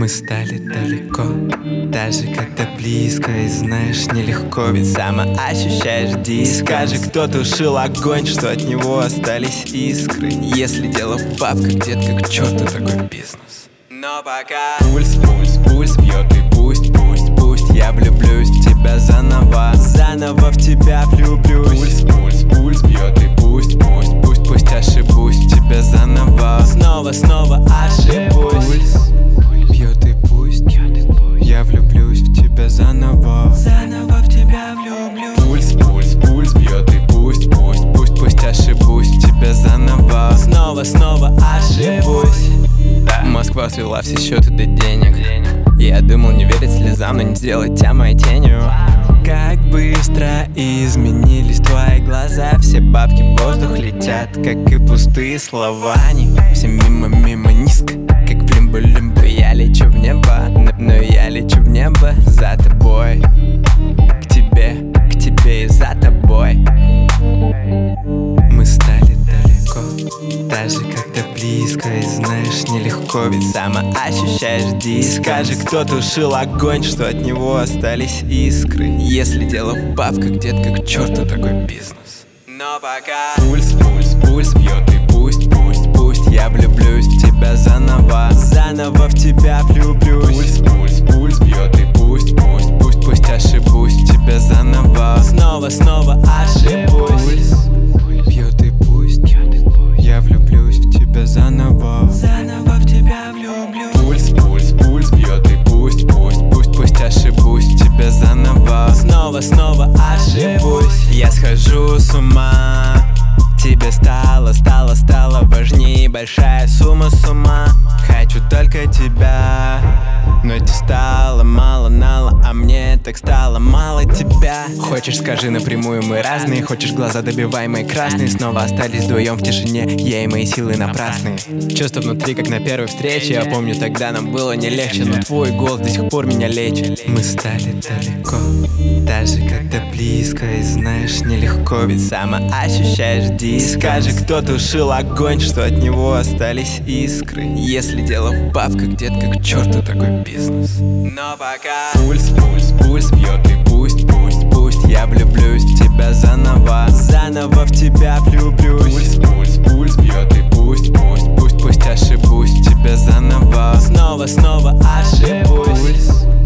стали далеко, даже когда близко. И знаешь, нелегко, ведь сама ощущаешь диск. Скажи, кто тушил огонь, что от него остались искры. Если дело в бабках, детка, к черту такой бизнес. Но пока пульс бьет, и пусть я влюблюсь в тебя заново в тебя влюблюсь. Пульс бьет, и пусть ошибусь в тебя заново снова ошибусь. Пульс бьет, и пусть я влюблюсь в тебя заново в тебя влюблюсь. Пульс бьет, и пусть ошибусь в тебя заново снова ошибусь. Москва свела все счеты до денег. Я думал не верить слезам, но не сделать тебя моей тенью. Как быстро изменились твои глаза. Все бабки в воздух летят, как и пустые слова. Они все мимо низко, как в лимбо. Я лечу в небо, но я лечу в небо за тобой. К тебе и за тобой. Мы стали далеко, даже когда близко. И знаешь, нелегко, ведь сама ощущаешь диск. Скажи, кто тушил огонь, что от него остались искры. Если дело в бабках, детка, к черту такой бизнес. Но пока пульс бьет, и пусть я влюблюсь в тебя заново в тебя влюблюсь. Пульс бьет, и пусть ошибусь в тебя заново снова ошибусь. Пульс бьет, и пусть я влюблюсь в тебя заново в тебя влюблюсь. Пульс бьет, и пусть ошибусь в тебя заново снова ошибусь. Я схожу с ума, тебе стало важнее большая сумма с ума. Хочу только тебя, но тебе стало мало нала, а мне так стало мало тебя. Хочешь, скажи напрямую, мы разные. Хочешь, глаза добивай мои красные. Снова остались вдвоем в тишине, я и мои силы напрасные. Чувства внутри, как на первой встрече. Я помню, тогда нам было не легче, но твой голос до сих пор меня лечит. Мы стали далеко, даже когда близко. И знаешь, нелегко, ведь сама ощущаешь диск. Скажи, кто тушил огонь, что от него остались искры. Если дело в бабках, детка, к черту такой бизнес. Но пока пульс бьет, и пусть я влюблюсь в тебя заново в тебя влюблюсь. Пульс бьет, и пусть ошибусь в тебя заново снова ошибусь.